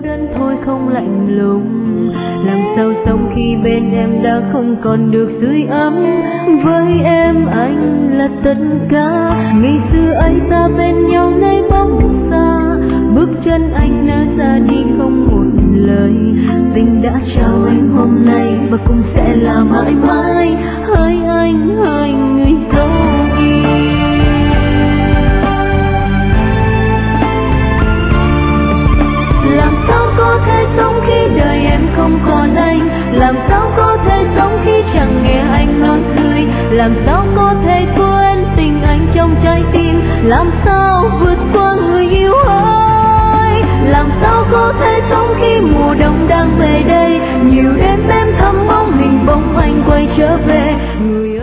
đơn thôi không lạnh lùng. Làm sao sống khi bên em đã không còn được sưởi ấm. Với em anh là tất cả, ngày xưa ấy ta bên nhau nay bóng xa. Bước chân anh đã ra đi không một lời, tình đã chào anh hôm nay và cũng sẽ là mãi mãi. Hỡi anh, hỡi người dấu yêu. Làm sao có thể sống khi đời em không còn anh? Làm sao có thể sống khi chẳng nghe anh nói cười? Làm sao có thể quên tình anh trong trái tim? Làm sao vượt qua người yêu ơi? Làm sao có thể sống khi mùa đông đang về đây? Nhiều đêm em thầm mong hình bóng anh quay trở về. Người